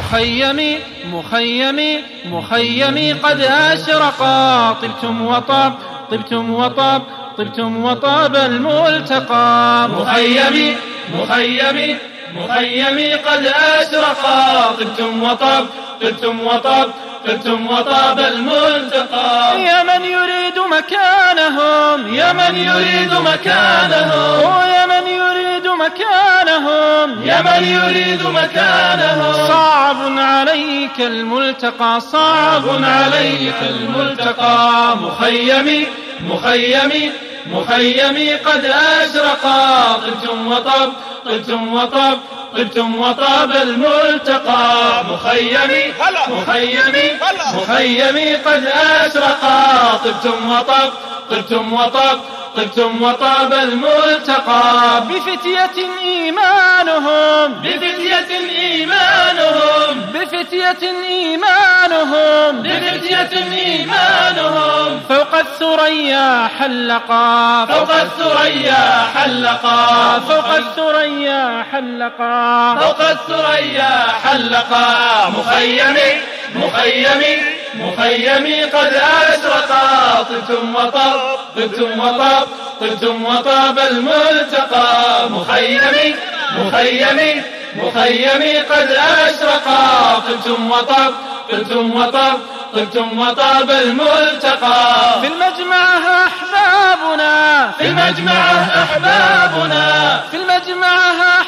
مخيمي مخيمي مخيمي قد أشرقا، طبتم وطاب طبتم وطاب طبتم وطاب الملتقى. مخيمي مخيمي مخيمي قد أشرقا، طبتم وطاب طبتم وطاب طبتم وطاب الملتقى. يا من يريد مكانهم يا من يريد مكانهم يا من يريد مكانهم يا من يريد مكانهم. صعب عليك الملتقى صعب عليك الملتقى. مخيمي مخيمي مخيمي قد أشرقا، طبتم وطاب طبتم وطاب طبتم وطاب الملتقى. مخيمي مخيمي مخيمي قد أشرقا، طبتم وطاب طبتم وطاب طبتم وطاب الملتقى. بفتية إيمانهم بفتية إيمانهم بفتية إيمانهم بفتية إيمانهم. فوق الثريا حلقا فوق الثريا حلقا فوق الثريا حلقا فوق الثريا حلقا. مخيمي مخيمي مخيمي قد أشرقا، طبتم وطاب طبتم وطاب طبتم وطاب الملتقى. مخيمي مخيمي مخيمي قد أشرقا، طبتم وطاب طبتم وطاب طبتم وطاب الملتقى. في المجمع أحبابنا في المجمع أحبابنا في المجمع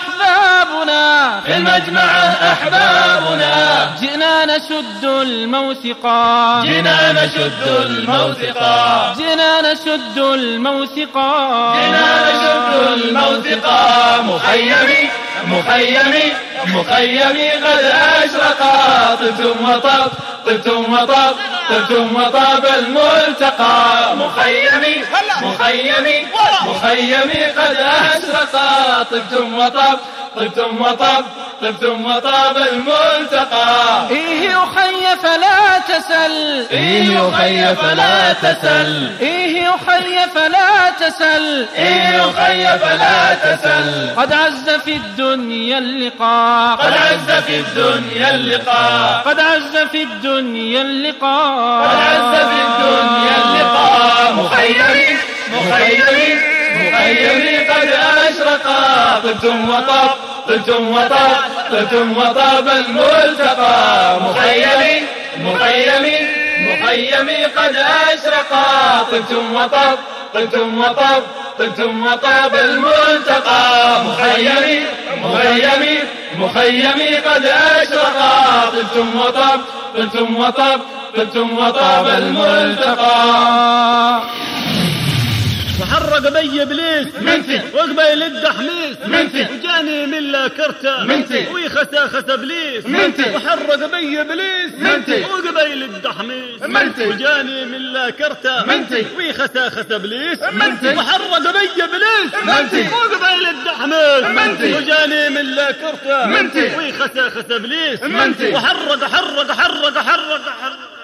أحبابنا في المجمع أحبابنا. جئنا نشد الموثقا جئنا نشد الموثقا جئنا نشد الموثقا جئنا نشد الموثقا. مخيمي مخيمي مخيمي قد أشرقا، طبتم وطاب طبتم وطاب طبتم وطاب الملتقى. مخيمي مخيمي مخيمي قد أشرقا، طبتم وطاب طبتم وطاب طبتم وطاب الملتقى. إيه أخي فلا تسل إيه أخي فلا تسل إيه أخي فلا تسل إيه أخي فلا تسل. قد عز في الدنيا اللقاء قد عز في الدنيا اللقاء قد عز في الدنيا اللقاء قد عز في الدنيا اللقاء. مخيمي مخيمي مخيمي قد أشرقا، طبتم وطاب طبتم وطاب طبتم وطاب الملتقى. مخيمي مخيمي مخيمي قد أشرقا، طبتم وطاب طبتم وطاب طبتم وطاب الملتقى. مخيمي مخيمي مخيمي قد أشرقا، طبتم وطاب طبتم وطاب طبتم وطاب الملتقى. وحرق بي ابليس منتي وقبيل الدحميس منتي وجاني من لا كرته منتي ويخساخس ابليس منتي وحرق بي ابليس منتي وقبيل الدحميس منتي وجاني من لا كرته منتي ويخساخس ابليس منتي وحرق بي ابليس منتي وقبيل الدحميس منتي وجاني من لا كرته منتي ويخساخس ابليس منتي وحرق حرق حرق حرق حرق